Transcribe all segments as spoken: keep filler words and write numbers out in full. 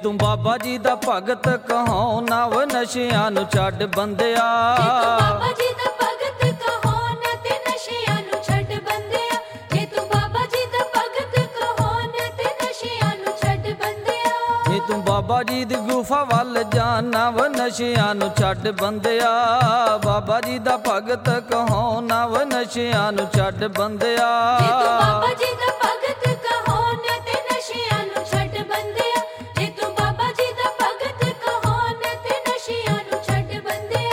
ਤੂੰ ਬਾਬਾ ਜੀ ਦਾ ਭਗਤ ਕਹੋ ਨਵ ਨਸ਼ਿਆਂ ਨੂੰ ਛੱਡ ਬੰਦਿਆ। ਬਾਬਾ ਜੀ ਦਾ ਭਗਤ ਕਹੋ ਨਾ ਤੇ ਨਸ਼ਿਆਂ ਨੂੰ ਛੱਡ ਬੰਦਿਆ। ਜੇ ਤੂੰ ਬਾਬਾ ਜੀ ਦਾ ਭਗਤ ਕਹੋ ਨਾ ਤੇ ਨਸ਼ਿਆਂ ਨੂੰ ਛੱਡ ਬੰਦਿਆ। ਜੇ ਤੂੰ ਬਾਬਾ ਜੀ ਦੀ ਗੁਫਾ ਵੱਲ ਜਾ ਨਵ ਨਸ਼ਿਆਂ ਨੂੰ ਛੱਡ ਬੰਦਿਆ। ਬਾਬਾ ਜੀ ਦਾ ਭਗਤ ਕਹੋ ਨਵ ਨਸ਼ਿਆਂ ਨੂੰ ਛੱਡ ਬੰਦਿਆ। ਜੇ ਤੂੰ ਬਾਬਾ ਜੀ ਦਾ ਭਗਤ ਕਹੋ ਨਾ ਤੇ ਨਸ਼ਿਆਂ ਨੂੰ ਛੱਡ ਬੰਦਿਆ। ਜੇ ਤੂੰ ਬਾਬਾ ਜੀ ਦਾ ਭਗਤ ਕਹੋ ਨਾ ਤੇ ਨਸ਼ਿਆਂ ਨੂੰ ਛੱਡ ਬੰਦਿਆ।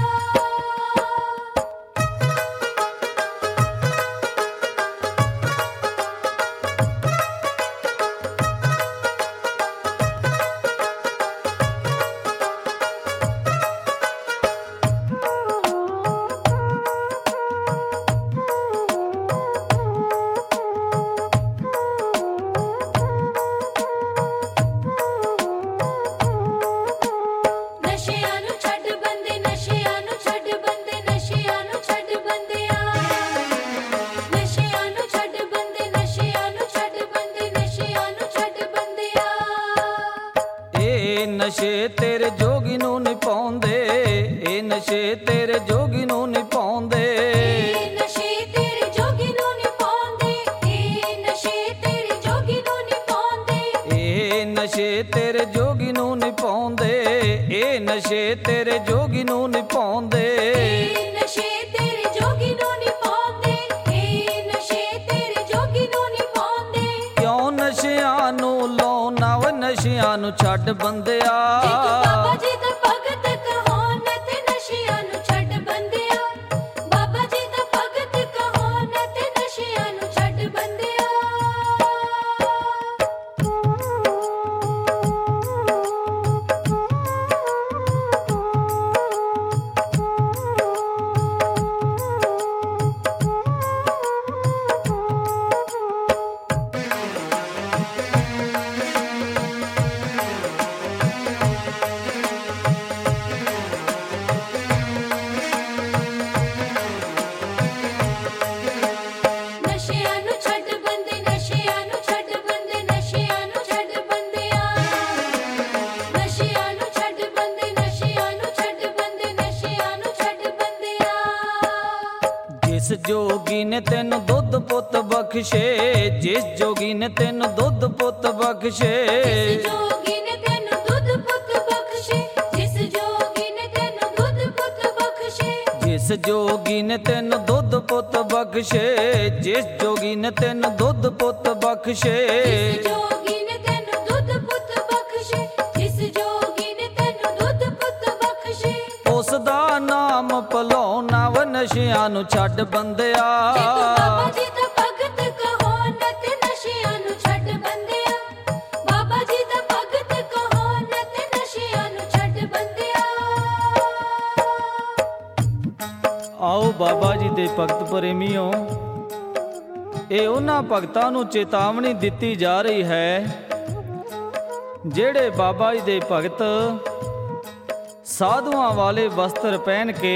ਨਸ਼ਿਆਂ ਨੂੰ ਛੱਡ ਬੰਦੇ ਨਸ਼ਿਆਂ ਨੂੰ ਛੱਡ ਬੰਦੇ ਨਸ਼ਿਆਂ ਨੂੰ ਛੱਡ ਬੰਦਿਆ। ਨਸ਼ਿਆਂ ਨੂੰ ਛੱਡ ਬੰਦੇ ਨਸ਼ਿਆਂ ਨੂੰ ਛੱਡ ਬੰਦੇ ਨਸ਼ਿਆਂ ਨੂੰ ਛੱਡ ਬੰਦਿਆ। ਇਹ ਨਸ਼ੇ ਤੇਰੇ ਜੋਗੀ ਨੂੰ ਨਹੀਂ ਪਾਉਂਦੇ। ਇਹ ਨਸ਼ੇ ਤੇਰੇ ਜੋਗੀ ਨੂੰ ਨਹੀਂ ਪਾਉਂਦੇ। ਇਹ ਨਸ਼ੇ ਤੇਰੇ ਜੋਗੀ ਨੂੰ ਨਹੀਂ ਪਾਉਂਦੇ। ਇਹ ਨਸ਼ੇ ਤੇਰੇ ਜੋਗੀ ਨੂੰ ਨਹੀਂ ਪਾਉਂਦੇ। ਇਹ ਨਸ਼ੇ ਤੇਰੇ ਜੋਗੀ ਨੂੰ ਨਹੀਂ ਪਾਉਂਦੇ। ਇਹ ਨਸ਼ੇ ਤੇਰੇ ਜੋਗੀ ਨੂੰ ਨਹੀਂ ਪਾਉਂਦੇ। ਇਹ ਨਸ਼ੇ ਤੇਰੇ ਜੋਗੀ ਨੂੰ ਨਹੀਂ ਪਾਉਂਦੇ। ਇਹ ਨਸ਼ੇ ਤੇਰੇ ਜੋਗੀ ਨੂੰ ਨਹੀਂ ਪਾਉਂਦੇ। ਕਿਉਂ ਨਸ਼ਿਆਂ ਨੂੰ ਲਾਉ ਨਵ ਨਸ਼ਿਆਂ ਨੂੰ ਛੱਡ ਬੰਦਿਆ। ਜੇ ਤੂੰ ਬਾਬਾ ਜੀ ਦਾ ਭਗਤ ਕਹੋ ਨਾ ਤੇ ਨਸ਼ਿਆਂ ਨੂੰ ਛੱਡ ਬੰਦਿਆ। ਬਾਬਾ ਜੀ ਦਾ ਭਗਤ ਕਹੋ ਨਾ ਤੇ ਨਸ਼ਿਆਂ ਨੂੰ ਛੱਡ ਬੰਦਿਆ। ਨਸ਼ਿਆਂ ਨੂੰ ਛੱਡ ਬੰਦੇ ਨਸ਼ਿਆਂ ਨੂੰ ਛੱਡ ਬੰਦੇ ਨਸ਼ਿਆਂ ਨੂੰ ਛੱਡ ਬੰਦਿਆ। ਨਸ਼ਿਆਂ ਨੂੰ ਛੱਡ ਬੰਦੇ ਨਸ਼ਿਆਂ ਨੂੰ ਛੱਡ ਬੰਦੇ ਨਸ਼ਿਆਂ ਨੂੰ ਛੱਡ ਬੰਦਿਆ। ਜਿਸ ਜੋਗੀ ਨੇ ਤੈਨੂੰ ਦੁੱਧ ਪੁੱਤ ਬਖਸ਼ੇ। ਜਿਸ ਜੋਗੀ ਨੇ ਤੈਨੂੰ ਦੁੱਧ ਪੁੱਤ ਬਖਸ਼ੇ। ਜਿਸ ਜੋਗੀ ਨੇ ਤੈਨੂੰ ਦੁੱਧ ਪੁੱਤ ਬਖਸ਼ੇ। ਜਿਸ ਜੋਗੀ ਨੇ ਤੈਨੂੰ ਦੁੱਧ ਪੁੱਤ ਬਖਸ਼ੇ। ਜਿਸ ਜੋਗੀ ਨੇ ਤੈਨੂੰ ਦੁੱਧ ਪੁੱਤ ਬਖਸ਼ੇ। ਜਿਸ ਜੋਗੀ ਨੇ ਤੈਨੂੰ ਦੁੱਧ ਪੁੱਤ ਬਖਸ਼ੇ। ਜਿਸ ਜੋਗੀ ਨੇ ਤੈਨੂੰ ਦੁੱਧ ਪੁੱਤ ਬਖਸ਼ੇ। ਜਿਸ ਜੋਗੀ ਨੇ ਤੈਨੂੰ ਦੁੱਧ ਪੁੱਤ ਬਖਸ਼ੇ। ਉਸ ਦਾ ਨਾਮ ਭਲਾਉ ਨਵ ਨਸ਼ਿਆਂ ਨੂੰ ਛੱਡ ਬੰਦਿਆ। ਜੇ ਤੂੰ ਬਾਬਾ ਜੀ ਦਾ ਭਗਤ ਕਹੋ ਨਾ ਤੇ ਨਸ਼ਿਆਂ ਨੂੰ ਛੱਡ ਬੰਦਿਆ। ਬਾਬਾ ਜੀ ਦਾ ਭਗਤ ਕਹੋ ਨਾ ਤੇ ਨਸ਼ਿਆਂ ਨੂੰ ਛੱਡ ਬੰਦਿਆ। ਆਓ ਬਾਬਾ ਜੀ ਦੇ ਭਗਤ ਪ੍ਰੇਮੀਓ, ਇਹ ਉਹਨਾਂ ਭਗਤਾਂ ਨੂੰ ਚੇਤਾਵਨੀ ਦਿੱਤੀ ਜਾ ਰਹੀ ਹੈ ਜਿਹੜੇ ਬਾਬਾ ਜੀ ਦੇ ਭਗਤ ਸਾਧੂਆਂ ਵਾਲੇ ਵਸਤਰ ਪਹਿਨ ਕੇ,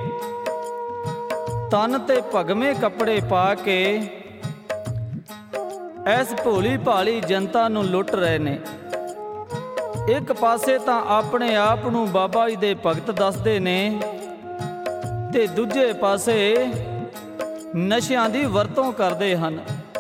ਤਨ ਤੇ ਭਗਵੇਂ ਕੱਪੜੇ ਪਾ ਕੇ ਇਸ ਭੋਲੀ ਭਾਲੀ ਜਨਤਾ ਨੂੰ ਲੁੱਟ ਰਹੇ ਨੇ। ਇੱਕ ਪਾਸੇ ਤਾਂ ਆਪਣੇ ਆਪ ਨੂੰ ਬਾਬਾ ਜੀ ਦੇ ਭਗਤ ਦੱਸਦੇ ਨੇ ਤੇ ਦੂਜੇ ਪਾਸੇ ਨਸ਼ਿਆਂ ਦੀ ਵਰਤੋਂ ਕਰਦੇ ਹਨ।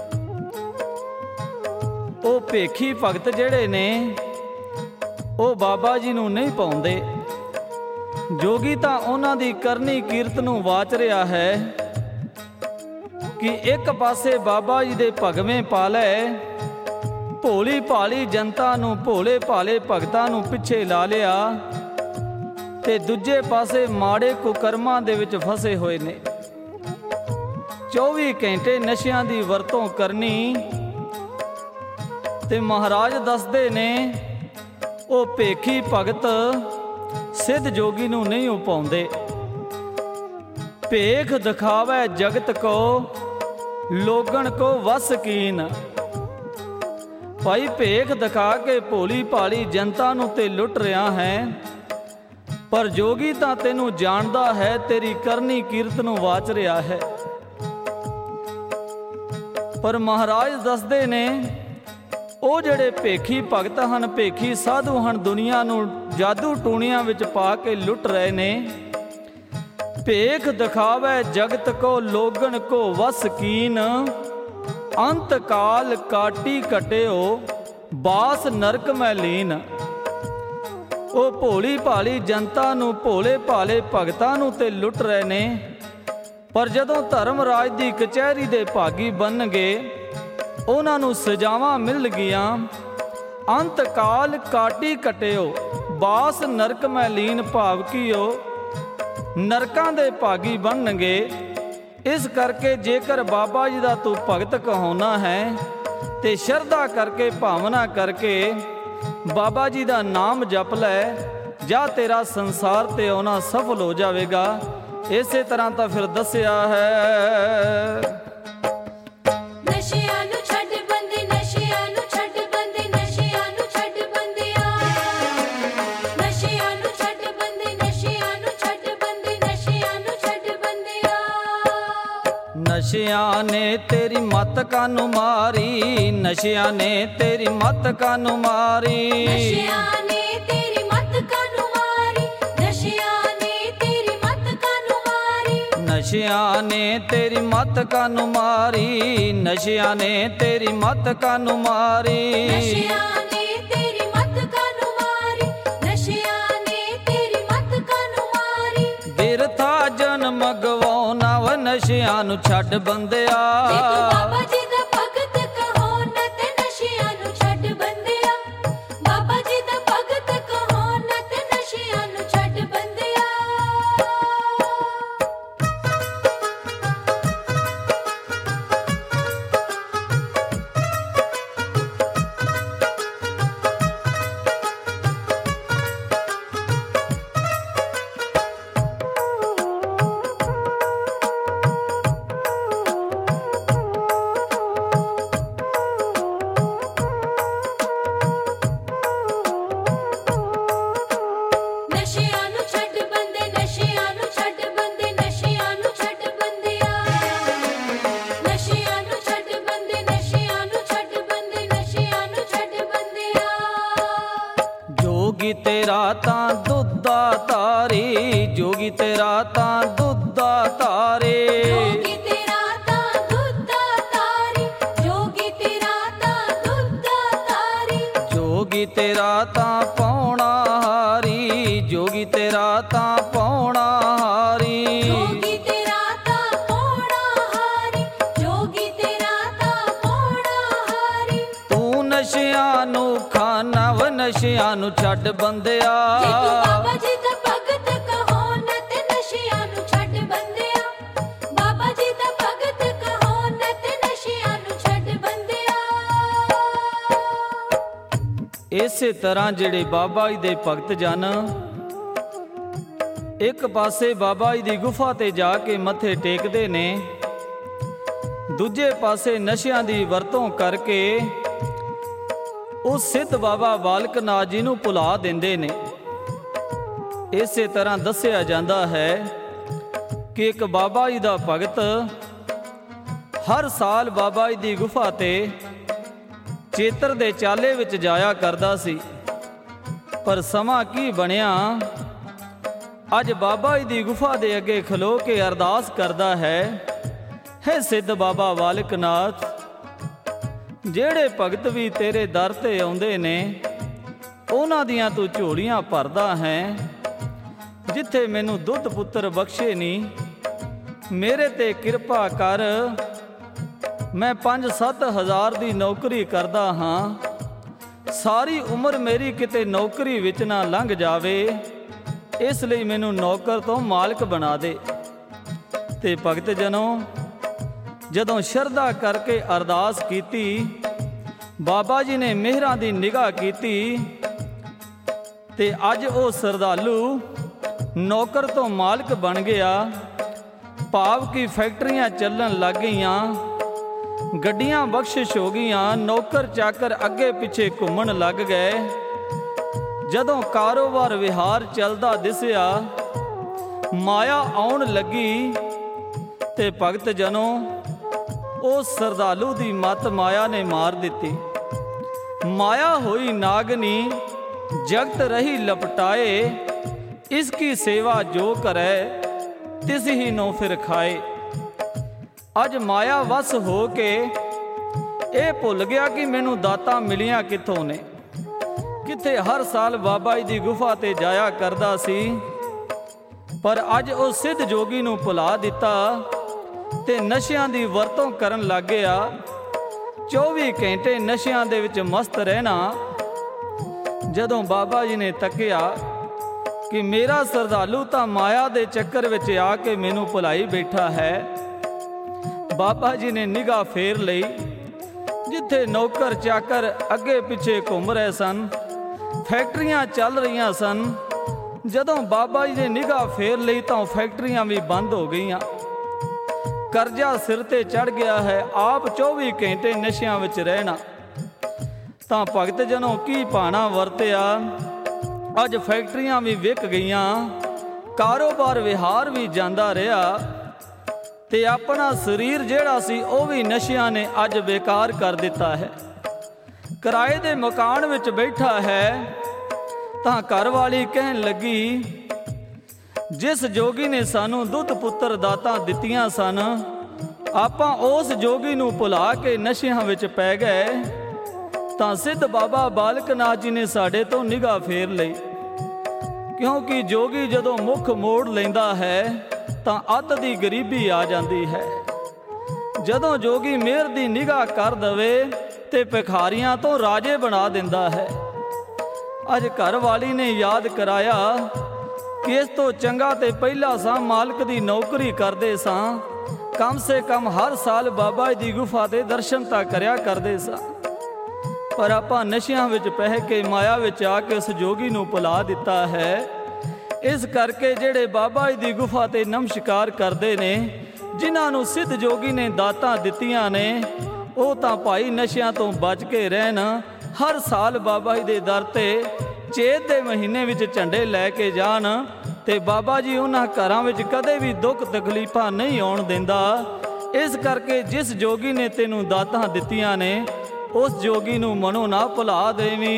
ਉਹ ਭੇਖੀ ਭਗਤ ਜਿਹੜੇ ਨੇ ਉਹ ਬਾਬਾ ਜੀ ਨੂੰ ਨਹੀਂ ਪਾਉਂਦੇ। ਜੋਗੀ ਤਾਂ ਉਹਨਾਂ ਦੀ ਕਰਨੀ ਕੀਰਤ ਨੂੰ ਵਾਚ ਰਿਹਾ ਹੈ ਕਿ ਇੱਕ ਪਾਸੇ ਬਾਬਾ ਜੀ ਦੇ ਭਗਵੇਂ ਪਾ ਲੈ, ਭੋਲੀ ਭਾਲੀ ਜਨਤਾ ਨੂੰ, ਭੋਲੇ ਭਾਲੇ ਭਗਤਾਂ ਨੂੰ ਪਿੱਛੇ ਲਾ ਲਿਆ ਤੇ ਦੂਜੇ ਪਾਸੇ ਮਾੜੇ ਕੁਕਰਮਾਂ ਦੇ ਵਿੱਚ ਫਸੇ ਹੋਏ ਨੇ। ਚੌਵੀ ਘੰਟੇ ਨਸ਼ਿਆਂ ਦੀ ਵਰਤੋਂ ਕਰਨੀ ਤੇ ਮਹਾਰਾਜ ਦੱਸਦੇ ਨੇ ਉਹ ਭੇਖੀ ਭਗਤ ਸਿੱਧ ਜੋਗੀ ਨੂੰ ਨਹੀਂ ਉਹ ਪਾਉਂਦੇ। ਭੇਖ ਦਿਖਾਵੇ ਜਗਤ ਕੋ ਲੋਗਣ ਕੋ ਵਸ ਕੀਨ। ਭਾਈ ਭੇਖ ਦਿਖਾ ਕੇ ਭੋਲੀ ਭਾਲੀ ਜਨਤਾ ਨੂੰ ਤੇ ਲੁੱਟ ਰਿਹਾ ਹੈ, ਪਰ ਜੋਗੀ ਤਾਂ ਤੈਨੂੰ ਜਾਣਦਾ ਹੈ, ਤੇਰੀ ਕਰਨੀ ਕੀਰਤ ਨੂੰ ਵਾਚ ਰਿਹਾ ਹੈ। ਪਰ ਮਹਾਰਾਜ ਦੱਸਦੇ ਨੇ ਉਹ ਜਿਹੜੇ ਭੇਖੀ ਭਗਤ ਹਨ, ਭੇਖੀ ਸਾਧੂ ਹਨ, ਦੁਨੀਆ ਨੂੰ ਜਾਦੂ ਟੂਣੀਆਂ ਵਿੱਚ ਪਾ ਕੇ ਲੁੱਟ ਰਹੇ ਨੇ। ਭੇਖ ਦਿਖਾਵੇ ਜਗਤ ਕੋ ਲੋਗਣ ਕੋ ਵਸ ਕੀਨ, ਅੰਤ ਕਾਲ ਕਾਟੀ ਕਟਿਓ ਬਾਸ ਨਰਕ ਮੈਂ ਲੀਨ। ਉਹ ਭੋਲੀ ਭਾਲੀ ਜਨਤਾ ਨੂੰ, ਭੋਲੇ ਭਾਲੇ ਭਗਤਾਂ ਨੂੰ ਤੇ ਲੁੱਟ ਰਹੇ ਨੇ, ਪਰ ਜਦੋਂ ਧਰਮ ਰਾਜ ਦੀ ਕਚਹਿਰੀ ਦੇ ਭਾਗੀ ਬਣਨਗੇ, ਉਹਨਾਂ ਨੂੰ ਸਜ਼ਾਵਾਂ ਮਿਲ ਗਈਆਂ। ਅੰਤ ਕਾਲ ਕਾਟੀ ਕਟਿਓ ਬਾਸ ਨਰਕ ਮੈਂ ਲੀਨ, ਭਾਵ ਕਿ ਉਹ ਨਰਕਾਂ ਦੇ ਭਾਗੀ ਬਣਨਗੇ। ਇਸ ਕਰਕੇ ਜੇਕਰ ਬਾਬਾ ਜੀ ਦਾ ਤੂੰ ਭਗਤ ਕਹਾਉਣਾ ਹੈ ਤੇ ਸ਼ਰਧਾ ਕਰਕੇ, ਭਾਵਨਾ ਕਰਕੇ ਬਾਬਾ ਜੀ ਦਾ ਨਾਮ ਜਪ ਲੈ, ਜਾਂ ਤੇਰਾ ਸੰਸਾਰ ਤੇ ਆਉਣਾ ਸਫਲ ਹੋ ਜਾਵੇਗਾ। ਇਸੇ ਤਰ੍ਹਾਂ ਤਾਂ ਫਿਰ ਦੱਸਿਆ ਹੈ। ਨਸ਼ਿਆਂ ਨੂੰ ਛੱਡ ਬੰਦੇ, ਨਸ਼ਿਆਂ ਨੂੰ ਛੱਡ ਬੰਦੇ, ਨਸ਼ਿਆਂ ਨੂੰ ਛੱਡ ਬੰਦਿਆ। ਨਸ਼ਿਆਂ ਨੂੰ ਛੱਡ ਬੰਦੇ, ਨਸ਼ਿਆਂ ਨੂੰ ਛੱਡ ਬੰਦੇ, ਨਸ਼ਿਆਂ ਨੂੰ ਛੱਡ ਬੰਦਿਆ। ਨਸ਼ਿਆਂ ਨੇ ਤੇਰੀ ਮੱਤ ਕਾਨੂੰ ਮਾਰੀ, ਨਸ਼ਿਆਂ ਨੇ ਤੇਰੀ ਮੱਤ ਕਾਨੂੰ ਮਾਰੀ। ਨਸ਼ਿਆਂ ਨੇ ਤੇਰੀ ਮੱਤ ਕਾਨੂੰ ਮਾਰੀ, ਨਸ਼ਿਆਂ ਨੇ ਤੇਰੀ ਮੱਤ ਕਾਨੂੰ ਮਾਰੀ। ਨਸ਼ਿਆਂ ਨੇ ਤੇਰੀ ਮੱਤ ਕਾਨੂੰ ਮਾਰੀ, ਨਸ਼ਿਆਂ ਨੇ ਤੇਰੀ ਮੱਤ ਕਾਨੂੰ ਮਾਰੀ। ਨਸ਼ਿਆਂ ਨੇ ਤੇਰੀ ਮੱਤ ਕਾਨੂੰ ਮਾਰੀ, ਨਸ਼ਿਆਂ ਨੇ ਤੇਰੀ ਮੱਤ ਕਾਨੂੰ ਮਾਰੀ। ਬਿਰਥਾ ਜਨਮ ਗਵਾਉਣਾ ਵਾ, ਨਸ਼ਿਆਂ ਨੂੰ ਛੱਡ ਬੰਦਿਆ। ਜੇ ਤੂੰ ਬਾਬਾ ਜੀ ਦਾ ਭਗਤ ਕਹੋ ਨਾ ਤੇ ਨਸ਼ਿਆਂ ਨੂੰ ਛੱਡ ਬੰਦਿਆ। ਬਾਬਾ ਜੀ ਦਾ ਭਗਤ ਕਹੋ ਨਾ ਤੇ ਨਸ਼ਿਆਂ ਨੂੰ ਛੱਡ ਬੰਦਿਆ। ਨਸ਼ਿਆਂ ਨੂੰ ਛੱਡ ਬੰਦੇ, ਨਸ਼ਿਆਂ ਨੂੰ ਛੱਡ ਬੰਦੇ, ਨਸ਼ਿਆਂ ਨੂੰ ਛੱਡ ਬੰਦਿਆ। ਨਸ਼ਿਆਂ ਨੂੰ ਛੱਡ ਬੰਦੇ, ਨਸ਼ਿਆਂ ਨੂੰ ਛੱਡ ਬੰਦੇ, ਨਸ਼ਿਆਂ ਨੂੰ ਛੱਡ ਬੰਦਿਆ। ਜੋਗੀ ਤੇਰਾ ਤਾਂ ਦੁੱਧਾ ਤਾਰੀ, ਜੋਗੀ ਤੇਰਾ ਤਾਂ ਦੁੱਧਾ ਤਾਰੇ। ਜੋਗੀ ਤੇਰਾ ਤਾਂ ਦੁੱਧਾ ਤਾਰੀ, ਜੋਗੀ ਤੇਰਾ ਤਾਂ ਦੁੱਧਾ ਤਾਰੀ। ਜੋਗੀ ਤੇਰਾ ਤਾਂ ਪਾਉਣਾ ਹਾਰੀ, ਜੋਗੀ ਤੇਰਾ ਤਾਂ ਪਾਉਣਾ ਹਾਰੀ। ਜੋਗੀ ਤੇਰਾ ਤਾਂ ਪੌੜਾ ਹਾਰੀ, ਜੋਗੀ ਤੇਰਾ ਤਾਂ ਪੌੜਾ ਹਾਰੀ। ਤੂੰ ਨਸ਼ਿਆਂ ਨੂੰ ਖਾਨਾ ਵਾ, ਨਸ਼ਿਆਂ ਨੂੰ ਛੱਡ ਬੰਦਿਆ। ਜੇ ਤੂੰ ਬਾਬਾ ਜੀ ਦਾ ਭਗਤ ਕਹੋ ਨਾ ਤੇ ਨਸ਼ਿਆਂ ਨੂੰ ਛੱਡ ਬੰਦਿਆ। ਬਾਬਾ ਜੀ ਦਾ ਭਗਤ ਕਹੋ ਨਾ ਤੇ ਨਸ਼ਿਆਂ ਨੂੰ ਛੱਡ ਬੰਦਿਆ। ਇਸੇ ਤਰ੍ਹਾਂ ਜਿਹੜੇ ਬਾਬਾ ਜੀ ਦੇ ਭਗਤ ਜਨ ਇੱਕ ਪਾਸੇ ਬਾਬਾ ਜੀ ਦੀ ਗੁਫਾ ਤੇ ਜਾ ਕੇ ਮੱਥੇ ਟੇਕਦੇ ਨੇ, ਦੂਜੇ ਪਾਸੇ ਨਸ਼ਿਆਂ ਦੀ ਵਰਤੋਂ ਕਰਕੇ ਉਸ ਸਿੱਧ ਬਾਬਾ ਬਾਲਕ ਨਾਥ ਜੀ ਨੂੰ ਭੁਲਾ ਦਿੰਦੇ ਨੇ। ਇਸੇ ਤਰ੍ਹਾਂ ਦੱਸਿਆ ਜਾਂਦਾ ਹੈ ਕਿ ਇੱਕ ਬਾਬਾ ਜੀ ਦਾ ਭਗਤ ਹਰ ਸਾਲ ਬਾਬਾ ਜੀ ਦੀ ਗੁਫਾ ਤੇ ਚੇਤਰ ਦੇ ਚਾਲੇ ਵਿੱਚ ਜਾਇਆ ਕਰਦਾ ਸੀ, ਪਰ ਸਮਾਂ ਕੀ ਬਣਿਆ, ਅੱਜ ਬਾਬਾ ਜੀ ਦੀ ਗੁਫਾ ਦੇ ਅੱਗੇ ਖਲੋ ਕੇ ਅਰਦਾਸ ਕਰਦਾ ਹੈ, ਹੈ ਸਿੱਧ ਬਾਬਾ ਬਾਲਕ ਨਾਥ, ਜਿਹੜੇ ਭਗਤ ਵੀ ਤੇਰੇ ਦਰ ਤੇ ਆਉਂਦੇ ਨੇ ਉਹਨਾਂ ਦੀਆਂ ਤੂੰ ਝੋਲੀਆਂ ਭਰਦਾ ਹੈ। ਜਿੱਥੇ ਮੈਨੂੰ ਦੁੱਧ ਪੁੱਤਰ ਬਖਸ਼ੇ ਨਹੀਂ, ਮੇਰੇ ਤੇ ਕਿਰਪਾ ਕਰ। ਮੈਂ ਪੰਜ ਸੱਤ ਹਜ਼ਾਰ ਦੀ ਨੌਕਰੀ ਕਰਦਾ ਹਾਂ, ਸਾਰੀ ਉਮਰ ਮੇਰੀ ਕਿਤੇ ਨੌਕਰੀ ਵਿੱਚ ਨਾ ਲੰਘ ਜਾਵੇ, ਇਸ ਲਈ ਮੈਨੂੰ ਨੌਕਰ ਤੋਂ ਮਾਲਕ ਬਣਾ ਦੇ। ਤੇ ਭਗਤ ਜਨੋ ਜਦੋਂ ਸ਼ਰਧਾ ਕਰਕੇ ਅਰਦਾਸ ਕੀਤੀ, ਬਾਬਾ ਜੀ ਨੇ ਮਿਹਰਾਂ ਦੀ ਨਿਗਾਹ ਕੀਤੀ ਤੇ ਅੱਜ ਉਹ ਸ਼ਰਧਾਲੂ ਨੌਕਰ ਤੋਂ ਮਾਲਕ ਬਣ ਗਿਆ। ਭਾਵ ਕਿ ਫੈਕਟਰੀਆਂ ਚੱਲਣ ਲੱਗ ਗਈਆਂ, ਗੱਡੀਆਂ ਬਖਸ਼ਿਸ਼ ਹੋ ਗਈਆਂ, ਨੌਕਰ ਚਾਕਰ ਅੱਗੇ ਪਿੱਛੇ ਘੁੰਮਣ ਲੱਗ ਗਏ। ਜਦੋਂ ਕਾਰੋਬਾਰ ਵਿਹਾਰ ਚੱਲਦਾ ਦਿਸਿਆ, ਮਾਇਆ ਆਉਣ ਲੱਗੀ ਤੇ ਭਗਤ ਜਨੋ ਉਸ ਸ਼ਰਧਾਲੂ ਦੀ ਮੱਤ ਮਾਇਆ ਨੇ ਮਾਰ ਦਿੱਤੀ। माया होई नागनी जगत रही लपटाए, इसकी सेवा जो करे तिस ही नो फिर खाए। अज माया वस हो के ਇਹ ਭੁੱਲ ਗਿਆ ਕਿ ਮੈਨੂੰ ਦਾਤਾਂ ਮਿਲੀਆਂ ਕਿੱਥੋਂ ਨੇ। ਕਿੱਥੇ ਹਰ ਸਾਲ ਬਾਬਾ ਜੀ ਦੀ ਗੁਫਾ ਤੇ ਜਾਇਆ ਕਰਦਾ ਸੀ, ਪਰ ਅੱਜ ਉਹ ਸਿੱਧ ਜੋਗੀ ਨੂੰ ਭੁਲਾ ਦਿੱਤਾ ਤੇ ਨਸ਼ਿਆਂ ਦੀ ਵਰਤੋਂ ਕਰਨ ਲੱਗ ਗਿਆ। ਚੌਵੀ ਘੰਟੇ ਨਸ਼ਿਆਂ ਦੇ ਵਿੱਚ ਮਸਤ ਰਹਿਣਾ। ਜਦੋਂ ਬਾਬਾ ਜੀ ਨੇ ਤੱਕਿਆ ਕਿ ਮੇਰਾ ਸਰਦਾਲੂ ਤਾਂ ਮਾਇਆ ਦੇ ਚੱਕਰ ਵਿੱਚ ਆ ਕੇ ਮੈਨੂੰ ਭੁਲਾਈ ਬੈਠਾ ਹੈ, ਬਾਬਾ ਜੀ ਨੇ ਨਿਗਾਹ ਫੇਰ ਲਈ। ਜਿੱਥੇ ਨੌਕਰ ਚਾਕਰ ਅੱਗੇ ਪਿੱਛੇ ਘੁੰਮ ਰਹੇ ਸਨ, ਫੈਕਟਰੀਆਂ ਚੱਲ ਰਹੀਆਂ ਸਨ, ਜਦੋਂ ਬਾਬਾ ਜੀ ਨੇ ਨਿਗਾਹ ਫੇਰ ਲਈ ਤਾਂ ਉਹ ਫੈਕਟਰੀਆਂ ਵੀ ਬੰਦ ਹੋ ਗਈਆਂ। ਕਰਜ਼ਾ ਸਿਰ ਤੇ ਚੜ ਗਿਆ ਹੈ, ਆਪ ਚੌਵੀ ਘੰਟੇ ਨਸ਼ਿਆਂ ਵਿੱਚ ਰਹਿਣਾ। ਤਾਂ ਭਗਤ ਜਨੋਂ ਕੀ ਭਾਣਾ ਵਰਤਿਆ। ਅੱਜ ਫੈਕਟਰੀਆਂ ਵੀ ਵਿਕ ਗਈਆਂ, ਕਾਰੋਬਾਰ ਵਿਹਾਰ ਵੀ ਜਾਂਦਾ ਰਿਹਾ, ਤੇ ਆਪਣਾ ਸਰੀਰ ਜਿਹੜਾ ਸੀ ਉਹ ਵੀ ਨਸ਼ਿਆਂ ਨੇ ਅੱਜ ਬੇਕਾਰ ਕਰ ਦਿੱਤਾ ਹੈ। ਕਿਰਾਏ ਦੇ ਮਕਾਨ ਵਿੱਚ ਬੈਠਾ ਹੈ ਤਾਂ ਘਰ ਵਾਲੀ ਕਹਿਣ ਲੱਗੀ, ਜਿਸ ਜੋਗੀ ਨੇ ਸਾਨੂੰ ਦੁੱਧ ਪੁੱਤਰ ਦਾਤਾਂ ਦਿੱਤੀਆਂ ਸਨ, ਆਪਾਂ ਉਸ ਜੋਗੀ ਨੂੰ ਭੁਲਾ ਕੇ ਨਸ਼ਿਆਂ ਵਿੱਚ ਪੈ ਗਏ। ਤਾਂ ਸਿੱਧ ਬਾਬਾ ਬਾਲਕ ਨਾਥ ਜੀ ਨੇ ਸਾਡੇ ਤੋਂ ਨਿਗਾਹ ਫੇਰ ਲਈ, ਕਿਉਂਕਿ ਜੋਗੀ ਜਦੋਂ ਮੁੱਖ ਮੋੜ ਲੈਂਦਾ ਹੈ ਤਾਂ ਅੱਤ ਦੀ ਗਰੀਬੀ ਆ ਜਾਂਦੀ ਹੈ। ਜਦੋਂ ਜੋਗੀ ਮਿਹਰ ਦੀ ਨਿਗਾਹ ਕਰ ਦਵੇ ਤੇ ਭਿਖਾਰੀਆਂ ਤੋਂ ਰਾਜੇ ਬਣਾ ਦਿੰਦਾ ਹੈ। ਅੱਜ ਘਰ ਵਾਲੀ ਨੇ ਯਾਦ ਕਰਾਇਆ ਕਿ ਇਸ ਤੋਂ ਚੰਗਾ ਤੇ ਪਹਿਲਾਂ ਸਾਂ ਮਾਲਕ ਦੀ ਨੌਕਰੀ ਕਰਦੇ ਸਾਂ, ਕਮ ਸੇ ਕਮ ਹਰ ਸਾਲ ਬਾਬਾ ਜੀ ਦੀ ਗੁਫਾ ਦੇ ਦਰਸ਼ਨ ਤਾਂ ਕਰਿਆ ਕਰਦੇ ਸਾਂ, ਪਰ ਆਪਾਂ ਨਸ਼ਿਆਂ ਵਿੱਚ ਪੈ ਕੇ ਮਾਇਆ ਵਿੱਚ ਆ ਕੇ ਉਸ ਜੋਗੀ ਨੂੰ ਭੁਲਾ ਦਿੱਤਾ ਹੈ। ਇਸ ਕਰਕੇ ਜਿਹੜੇ ਬਾਬਾ ਜੀ ਦੀ ਗੁਫਾ ਤੇ ਨਮਸਕਾਰ ਕਰਦੇ ਨੇ, ਜਿਨ੍ਹਾਂ ਨੂੰ ਸਿੱਧ ਜੋਗੀ ਨੇ ਦਾਤਾਂ ਦਿੱਤੀਆਂ ਨੇ, ਉਹ ਤਾਂ ਭਾਈ ਨਸ਼ਿਆਂ ਤੋਂ ਬਚ ਕੇ ਰਹਿਣ। ਹਰ ਸਾਲ ਬਾਬਾ ਜੀ ਦੇ ਦਰ ਤੇ ਚੇਤ ਦੇ ਮਹੀਨੇ ਵਿੱਚ ਝੰਡੇ ਲੈ ਕੇ ਜਾਣ, ਤੇ ਬਾਬਾ ਜੀ ਉਹਨਾਂ ਘਰਾਂ ਵਿੱਚ ਕਦੇ ਵੀ ਦੁੱਖ ਤਕਲੀਫਾਂ ਨਹੀਂ ਆਉਣ ਦਿੰਦਾ। ਇਸ ਕਰਕੇ ਜਿਸ ਜੋਗੀ ਨੇ ਤੈਨੂੰ ਦਾਤਾਂ ਦਿੱਤੀਆਂ ਨੇ, ਉਸ ਜੋਗੀ ਨੂੰ ਮਨੋਂ ਨਾ ਭੁਲਾ ਦੇਵੀਂ।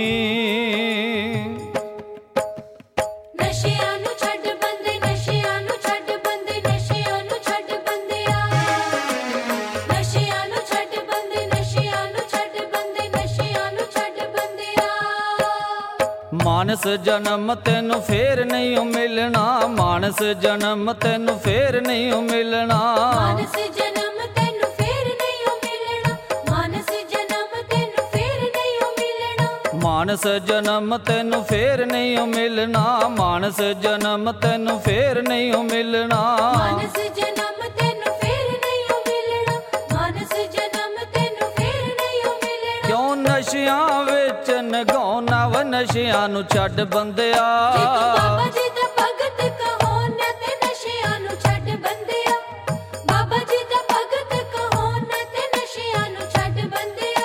ਨਸ਼ਿਆਂ ਨੂੰ ਛੱਡ ਬੰਦੇ, ਨਸ਼ਿਆਂ ਨੂੰ ਛੱਡ ਬੰਦੇ, ਨਸ਼ਿਆਂ ਨੂੰ ਛੱਡ ਬੰਦਿਆ। ਨਸ਼ਿਆਂ ਨੂੰ ਛੱਡ ਬੰਦੇ, ਨਸ਼ਿਆਂ ਨੂੰ ਛੱਡ ਬੰਦੇ, ਨਸ਼ਿਆਂ ਨੂੰ ਛੱਡ ਬੰਦਿਆ। ਮਾਨਸ ਜਨਮ ਤੈਨੂੰ ਫੇਰ ਨਹੀਂ ਮਿਲਣਾ, ਮਾਨਸ ਜਨਮ ਤੈਨੂੰ ਫੇਰ ਨਹੀਂ ਮਿਲਣਾ। ਮਾਨਸ ਜਨਮ ਤੈਨੂੰ ਫੇਰ ਨਹੀਂ ਮਿਲਣਾ, ਮਾਨਸ ਜਨਮ ਤੈਨੂੰ ਫੇਰ ਨਹੀਂ ਮਿਲਣਾ। ਮਾਨਸ ਜਨਮ ਤੈਨੂੰ ਫੇਰ ਨਹੀਂ ਮਿਲਣਾ, ਮਾਨਸ ਜਨਮ ਤੈਨੂੰ ਫੇਰ ਨਹੀਂ ਮਿਲਣਾ। ਮਾਨਸ ਜਨਮ ਤੈਨੂੰ ਫੇਰ ਨਹੀਂ ਮਿਲਣਾ, ਮਾਨਸ ਜਨਮ ਤੈਨੂੰ ਫੇਰ ਨਹੀਂ ਮਿਲਣਾ। ਕਿਉਂ ਨਸ਼ਿਆਂ ਵਿੱਚ ਨਗਾਉਣਾ ਵਾ, ਨਸ਼ਿਆਂ ਨੂੰ ਛੱਡ ਬੰਦਿਆ। ਜੇ ਤੂੰ ਬਾਬਾ ਜੀ ਦਾ ਭਗਤ ਕਹੋ ਨਾ ਤੇ ਨਸ਼ਿਆਂ ਨੂੰ ਛੱਡ ਬੰਦਿਆ। ਬਾਬਾ ਜੀ ਦਾ ਭਗਤ ਕਹੋ ਨਾ ਤੇ ਨਸ਼ਿਆਂ ਨੂੰ ਛੱਡ ਬੰਦਿਆ।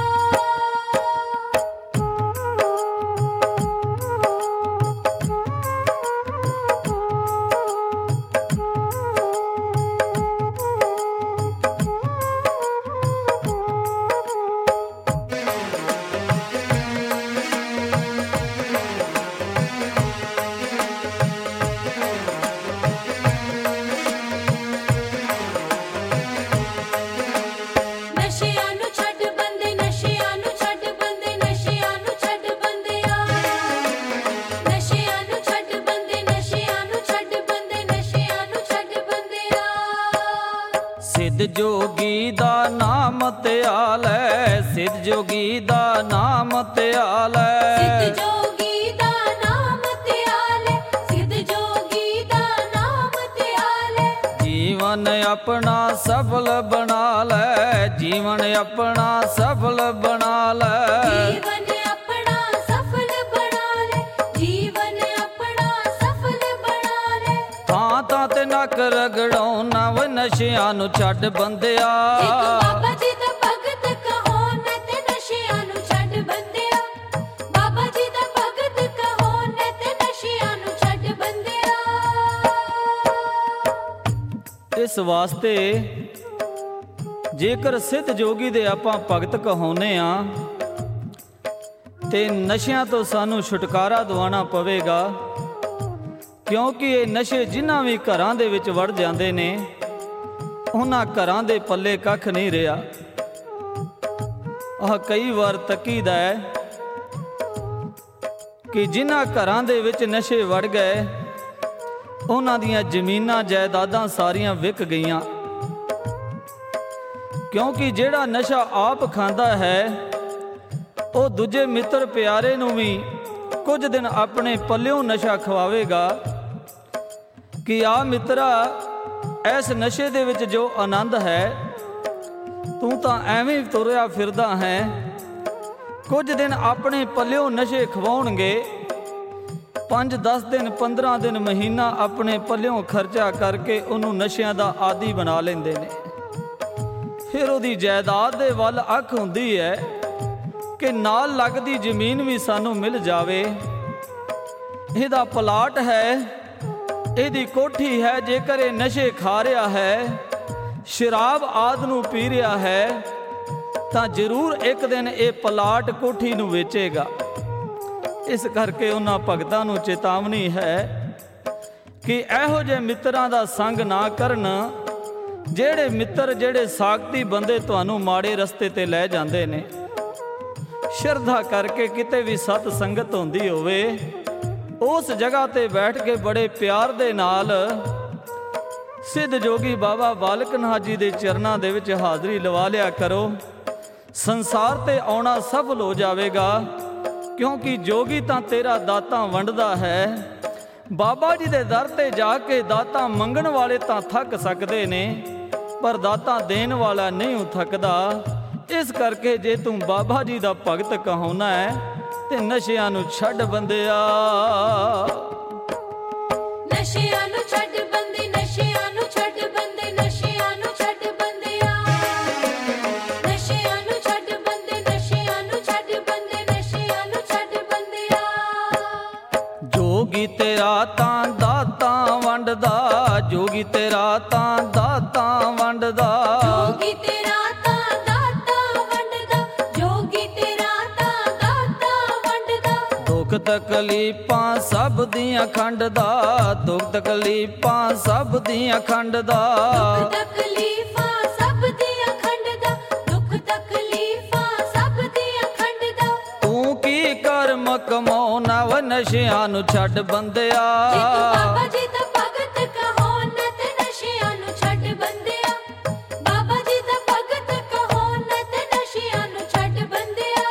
ਨਸ਼ਿਆਂ ਨੂੰ ਛੱਡ ਬੰਦੇ, ਨਸ਼ਿਆਂ ਨੂੰ ਛੱਡ ਬੰਦੇ, ਨਸ਼ਿਆਂ ਨੂੰ ਛੱਡ ਬੰਦਿਆ। ਨਸ਼ਿਆਂ ਨੂੰ ਛੱਡ ਬੰਦੇ, ਨਸ਼ਿਆਂ ਨੂੰ ਛੱਡ ਬੰਦੇ, ਨਸ਼ਿਆਂ ਨੂੰ ਛੱਡ ਬੰਦਿਆ। ਸਿੱਧ ਜੋਗੀ ਦਾ ਨਾਮ ਧਿਆਲ ਹੈ, ਸਿੱਧ ਜੋਗੀ ਦਾ ਨਾਮ ਧਿਆਲ ਸਿੱਧ ਹੈ। ਜੋਗੀ ਦਾ ਨਾਮ ਧਿਆਲੇ, ਸਿੱਧ ਜੋਗੀ ਦਾ ਨਾਮ ਧਿਆਲੇ। ਜੀਵਨ ਆਪਣਾ ਸਫਲ ਬਣਾ ਲੈ, ਜੀਵਨ ਆਪਣਾ ਸਫਲ ਬਣਾ ਲੈ। ਜੀਵਨ ਆਪਣਾ ਸਫਲ ਬਣਾ ਲੈ, ਜੀਵਨ ਆਪਣਾ ਸਫਲ ਬਣਾ ਲੈ। ਥਾਂ ਥਾਂ ਤੇ ਨੱਕ ਰਗੜਾਉਣਾ ਵਾ, ਨਸ਼ਿਆਂ ਨੂੰ ਛੱਡ ਬੰਦਿਆ। ਜੇ ਤੂੰ ਬਾਬਾ ਜੀ ਦਾ ਭਗਤ ਕਹੋ ਨਾ ਤੇ ਨਸ਼ਿਆਂ ਨੂੰ ਛੱਡ ਬੰਦਿਆ। ਬਾਬਾ ਜੀ ਦਾ ਭਗਤ ਕਹੋ ਨਾ ਤੇ ਨਸ਼ਿਆਂ ਨੂੰ ਛੱਡ ਬੰਦਿਆ। ਇਸ ਵਾਸਤੇ ਜੇਕਰ ਸਿੱਧ ਜੋਗੀ ਦੇ ਆਪਾਂ ਭਗਤ ਕਹਾਉਂਦੇ ਆ ਤੇ ਨਸ਼ਿਆਂ ਤੋਂ ਸਾਨੂੰ ਛੁਟਕਾਰਾ ਦਿਵਾਉਣਾ ਪਵੇਗਾ, ਕਿਉਂਕਿ ਇਹ ਨਸ਼ੇ ਜਿਨ੍ਹਾਂ ਵੀ ਘਰਾਂ ਦੇ ਵਿੱਚ ਵੜ ਜਾਂਦੇ ਨੇ ਉਹਨਾਂ ਘਰਾਂ ਦੇ ਪੱਲੇ ਕੱਖ ਨਹੀਂ ਰਿਹਾ। ਆਹ ਕਈ ਵਾਰ ਤੱਕੀਦਾ ਹੈ ਕਿ ਜਿਨ੍ਹਾਂ ਘਰਾਂ ਦੇ ਵਿੱਚ ਨਸ਼ੇ ਵੜ ਗਏ ਉਹਨਾਂ ਦੀਆਂ ਜ਼ਮੀਨਾਂ ਜਾਇਦਾਦਾਂ ਸਾਰੀਆਂ ਵਿਕ ਗਈਆਂ, ਕਿਉਂਕਿ ਜਿਹੜਾ ਨਸ਼ਾ ਆਪ ਖਾਂਦਾ ਹੈ ਉਹ ਦੂਜੇ ਮਿੱਤਰ ਪਿਆਰੇ ਨੂੰ ਵੀ ਕੁਝ ਦਿਨ ਆਪਣੇ ਪੱਲਿਓਂ ਨਸ਼ਾ ਖਵਾਵੇਗਾ ਕਿ ਆ ਮਿੱਤਰਾ, ਇਸ ਨਸ਼ੇ ਦੇ ਵਿੱਚ ਜੋ ਆਨੰਦ ਹੈ ਤੂੰ ਤਾਂ ਐਵੇਂ ਤੁਰਿਆ ਫਿਰਦਾ ਹੈ। ਕੁਝ ਦਿਨ ਆਪਣੇ ਪੱਲਿਓਂ ਨਸ਼ੇ ਖਵਾਉਣਗੇ, ਪੰਜ ਦਸ ਦਿਨ ਪੰਦਰਾਂ ਦਿਨ ਮਹੀਨਾ ਆਪਣੇ ਪੱਲਿਓਂ ਖਰਚਾ ਕਰਕੇ ਉਹਨੂੰ ਨਸ਼ਿਆਂ ਦਾ ਆਦੀ ਬਣਾ ਲੈਂਦੇ ਨੇ। ਫਿਰ ਉਹਦੀ ਜਾਇਦਾਦ ਦੇ ਵੱਲ ਅੱਖ ਹੁੰਦੀ ਹੈ ਕਿ ਨਾਲ ਲੱਗਦੀ ਜ਼ਮੀਨ ਵੀ ਸਾਨੂੰ ਮਿਲ ਜਾਵੇ, ਇਹਦਾ ਪਲਾਟ ਹੈ, ਇਹਦੀ ਕੋਠੀ ਹੈ। ਜੇਕਰ ਇਹ ਨਸ਼ੇ ਖਾ ਰਿਹਾ ਹੈ, ਸ਼ਰਾਬ ਆਦਿ ਨੂੰ ਪੀ ਰਿਹਾ ਹੈ, ਤਾਂ ਜ਼ਰੂਰ ਇੱਕ ਦਿਨ ਇਹ ਪਲਾਟ ਕੋਠੀ ਨੂੰ ਵੇਚੇਗਾ। ਇਸ ਕਰਕੇ ਉਹਨਾਂ ਭਗਤਾਂ ਨੂੰ ਚੇਤਾਵਨੀ ਹੈ ਕਿ ਇਹੋ ਜਿਹੇ ਮਿੱਤਰਾਂ ਦਾ ਸੰਗ ਨਾ ਕਰਨ, ਜਿਹੜੇ ਮਿੱਤਰ ਜਿਹੜੇ ਸਾਖਤੀ ਬੰਦੇ ਤੁਹਾਨੂੰ ਮਾੜੇ ਰਸਤੇ ਤੇ ਲੈ ਜਾਂਦੇ ਨੇ। ਸ਼ਰਧਾ ਕਰਕੇ ਕਿਤੇ ਵੀ ਸਤ ਸੰਗਤ ਹੁੰਦੀ ਹੋਵੇ, ਉਸ ਜਗ੍ਹਾ ਤੇ ਬੈਠ ਕੇ ਬੜੇ ਪਿਆਰ ਦੇ ਨਾਲ ਸਿੱਧ ਜੋਗੀ ਬਾਬਾ ਬਾਲਕ ਨਾਥ ਜੀ ਦੇ ਚਰਨਾਂ ਦੇ ਵਿੱਚ ਹਾਜ਼ਰੀ ਲਵਾ ਲਿਆ ਕਰੋ। ਸੰਸਾਰ ਤੇ ਆਉਣਾ ਸਫਲ ਹੋ ਜਾਵੇਗਾ, ਕਿਉਂਕਿ ਜੋਗੀ ਤਾਂ ਤੇਰਾ ਦਾਤਾਂ ਵੰਡਦਾ ਹੈ। ਬਾਬਾ ਜੀ ਦੇ ਦਰ ਤੇ ਜਾ ਕੇ ਦਾਤਾਂ ਮੰਗਣ ਵਾਲੇ ਤਾਂ ਥੱਕ ਸਕਦੇ ਨੇ, ਪਰ ਦਾਤਾਂ ਦੇਣ ਵਾਲਾ ਨਹੀਂ ਥੱਕਦਾ। ਇਸ ਕਰਕੇ ਜੇ ਤੂੰ ਬਾਬਾ ਜੀ ਦਾ ਭਗਤ ਕਹਾਉਣਾ ਹੈ ਤੇ ਨਸ਼ਿਆਂ ਨੂੰ ਛੱਡ ਬੰਦਿਆ। ਨਸ਼ਿਆਂ ਨੂੰ ਛੱਡ ਬੰਦੇ, ਨਸ਼ਿਆਂ ਨੂੰ ਛੱਡ ਬੰਦੇ, ਨਸ਼ਿਆਂ ਨੂੰ ਛੱਡ ਬੰਦਿਆ। ਨਸ਼ਿਆਂ ਨੂੰ ਛੱਡ ਬੰਦੇ, ਨਸ਼ਿਆਂ ਨੂੰ ਛੱਡ ਬੰਦੇ, ਨਸ਼ਿਆਂ ਨੂੰ ਛੱਡ ਬੰਦਿਆ। ਜੋਗੀ ਤੇਰਾ ਤਾਂ ਦਾਤਾਂ ਵੰਡਦਾ, ਜੋਗੀ ਤੇਰਾ ਤਾਂ ਦਾਤਾਂ ਵੰਡਦਾ। ਜੋਗੀ ਤੇਰਾ ਤਾਂ ਦਾਤਾਂ ਵੰਡਦਾ, ਜੋਗੀ ਤੇਰਾ ਤਾਂ ਦਾਤਾਂ ਵੰਡਦਾ। ਦੁੱਖ ਤਕਲੀਫਾਂ ਸਭ ਦੀਆਂ ਖੰਡਦਾ, ਦੁੱਖ ਤਕਲੀਫਾਂ ਸਭ ਦੀਆਂ ਖੰਡਦਾ। ਦੁੱਖ ਤਕਲੀਫਾਂ ਸਭ ਦੀਆਂ ਖੰਡਦਾ, ਦੁੱਖ ਤਕਲੀਫਾਂ ਸਭ ਦੀਆਂ ਖੰਡਦਾ। ਤੂੰ ਕੀ ਕਰਮ ਕਮਾਉਣਾ ਵਾ, ਨਸ਼ਿਆਂ ਨੂੰ ਛੱਡ ਬੰਦਿਆ। ਜੇ ਤੂੰ ਬਾਬਾ ਜੀ ਦਾ ਭਗਤ ਕਹੋ ਨਾ ਤੇ ਨਸ਼ਿਆਂ ਨੂੰ ਛੱਡ ਬੰਦਿਆ। ਬਾਬਾ ਜੀ ਦਾ ਭਗਤ ਕਹੋ ਨਾ ਤੇ ਨਸ਼ਿਆਂ ਨੂੰ ਛੱਡ ਬੰਦਿਆ।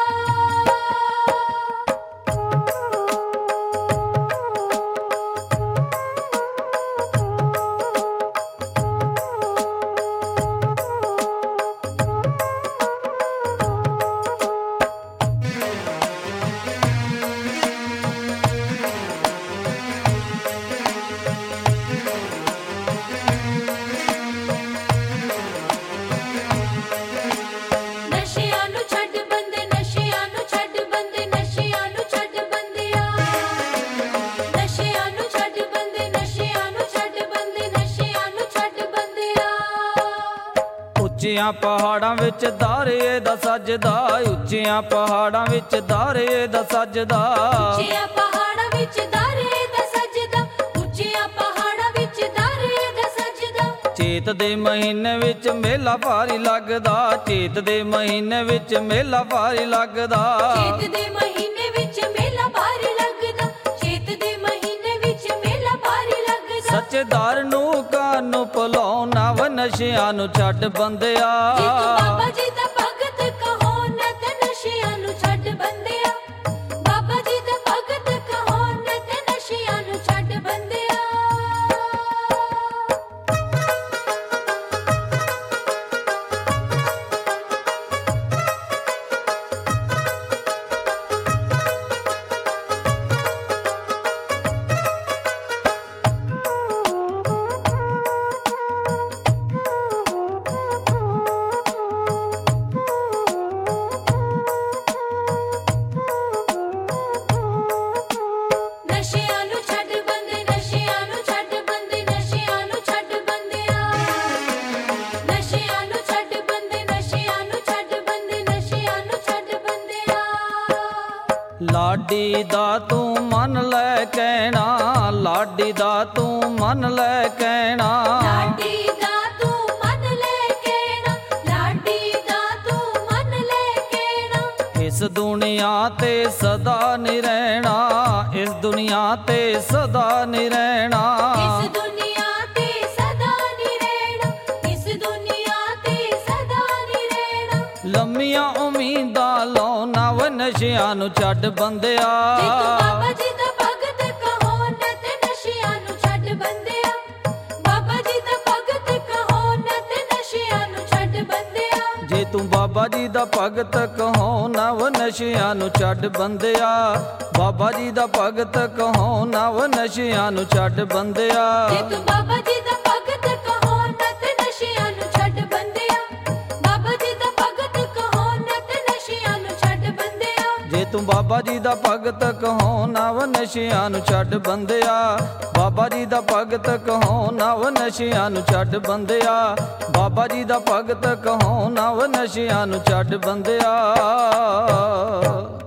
ਨਸ਼ਿਆਂ ਨੂੰ ਛੱਡ ਬੰਦੇ, ਨਸ਼ਿਆਂ ਨੂੰ ਛੱਡ ਬੰਦੇ, ਨਸ਼ਿਆਂ ਨੂੰ ਛੱਡ ਬੰਦਿਆ। ਨਸ਼ਿਆਂ ਨੂੰ ਛੱਡ ਬੰਦੇ, ਨਸ਼ਿਆਂ ਨੂੰ ਛੱਡ ਬੰਦੇ, ਨਸ਼ਿਆਂ ਨੂੰ ਛੱਡ ਬੰਦਿਆ। ਉੱਚੀਆਂ ਪਹਾੜਾਂ ਵਿੱਚ ਦਾਰੇ ਦਾ ਸਜਦਾ, ਉੱਚੀਆਂ ਪਹਾੜਾਂ ਵਿੱਚ ਦਾਰੇ ਦਾ ਸਜਦਾ। ਉੱਚੀਆਂ ਪਹਾੜਾਂ ਵਿੱਚ ਦਾਰੇ ਦਾ ਸਜਦਾ, ਉੱਚੀਆਂ ਪਹਾੜਾਂ ਵਿੱਚ ਦਾਰੇ ਦਾ ਸਜਦਾ। ਚੇਤ ਦੇ ਮਹੀਨੇ ਵਿੱਚ ਮੇਲਾ ਭਾਰੀ ਲੱਗਦਾ, ਚੇਤ ਦੇ ਮਹੀਨੇ ਵਿੱਚ ਮੇਲਾ ਭਾਰੀ ਲੱਗਦਾ। ਚੇਤ ਦੇ ਮਹੀਨੇ ਵਿੱਚ ਮੇਲਾ ਭਾਰੀ ਲੱਗਦਾ, ਚੇਤ ਦੇ ਮਹੀਨੇ ਵਿੱਚ ਮੇਲਾ ਭਾਰੀ ਲੱਗਦਾ। ਸੱਚੇਦਾਰ ਨੂੰ ਕਾਨੂੰ ਭੁਲਾਉਣਾ ਵਾ, ਨਸ਼ਿਆਂ ਨੂੰ ਛੱਡ ਬੰਦਿਆ। ਜੇ ਤੂੰ ਬਾਬਾ ਜੀ ਦਾ ਭਗਤ ਕਹੋ ਨਾ ਤੇ ਨਸ਼ਿਆਂ ਨੂੰ ਛੱਡ ਬੰਦਿਆ। ਬਾਬਾ ਜੀ ਦਾ ਭਗਤ ਕਹੋ ਨਾ ਤੇ ਨਸ਼ਿਆਂ ਨੂੰ ਛੱਡ ਬੰਦਿਆ। ਲਾਡੀ ਦਾ ਤੂੰ ਮੰਨ ਲੈ ਕਹਿਣਾ, ਲਾਡੀ ਦਾ ਤੂੰ ਮੰਨ ਲੈ ਕਹਿਣਾ। ਲਾਡੀ ਦਾ ਤੂੰ ਮੰਨ ਲੈ ਕਹਿਣਾ, ਲਾਡੀ ਦਾ ਤੂੰ ਮੰਨ ਲੈ ਕਹਿਣਾ। ਇਸ ਦੁਨੀਆ ਤੇ ਸਦਾ ਨੀ ਰਹਿਣਾ, ਇਸ ਦੁਨੀਆ ਤੇ ਸਦਾ ਨੀ ਰਹਿਣਾ। ਇਸ ਦੁਨੀਆ ਤੇ ਸਦਾ ਨੀ ਰਹਿਣਾ, ਇਸ ਦੁਨੀਆ ਤੇ ਸਦਾ ਨੀ ਰਹਿਣਾ। ਲੰਮੀਆਂ ਉਮੀਦਾਂ ਲਾਉ ਨਵ ਨਸ਼ਿਆਂ ਨੂੰ ਛੱਡ ਬੰਦਿਆ। ਜੇ ਤੂੰ ਬਾਬਾ ਜੀ ਦਾ ਭਗਤ ਕਹੋ ਨਾ ਤੇ ਨਸ਼ਿਆਂ ਨੂੰ ਛੱਡ ਬੰਦਿਆ। ਬਾਬਾ ਜੀ ਦਾ ਭਗਤ ਕਹੋ ਨਾ ਤੇ ਨਸ਼ਿਆਂ ਨੂੰ ਛੱਡ ਬੰਦਿਆ। ਜੇ ਤੂੰ ਬਾਬਾ ਜੀ ਦਾ ਭਗਤ ਕਹੋ ਨਵ ਨਸ਼ਿਆਂ ਨੂੰ ਛੱਡ ਬੰਦਿਆ। ਬਾਬਾ ਜੀ ਦਾ ਭਗਤ ਕਹੋ ਨਵ ਨਸ਼ਿਆਂ ਨੂੰ ਛੱਡ ਬੰਦਿਆ। ਜੇ ਤੂੰ ਬਾਬਾ ਜੀ ਦਾ ਭਗਤ ਕਹੋ ਨਾ ਤੇ ਨਸ਼ਿਆਂ ਨੂੰ ਛੱਡ ਬੰਦਿਆ। ਬਾਬਾ ਜੀ ਦਾ ਭਗਤ ਕਹੋ ਨਾ ਤੇ ਨਸ਼ਿਆਂ ਨੂੰ ਛੱਡ ਬੰਦਿਆ। ਜੇ ਤੂੰ ਬਾਬਾ ਜੀ ਦਾ ਭਗਤ ਕਹੋ ਨਵ ਨਸ਼ਿਆਂ ਨੂੰ ਛੱਡ ਬੰਦਿਆ। ਬਾਬਾ ਜੀ ਦਾ ਭਗਤ ਕਹੋ ਨਵ ਨਸ਼ਿਆਂ ਨੂੰ ਛੱਡ ਬੰਦਿਆ। ਬਾਬਾ ਜੀ ਦਾ ਭਗਤ ਕਹੋ ਨਵ ਨਸ਼ਿਆਂ ਨੂੰ ਛੱਡ ਬੰਦਿਆ।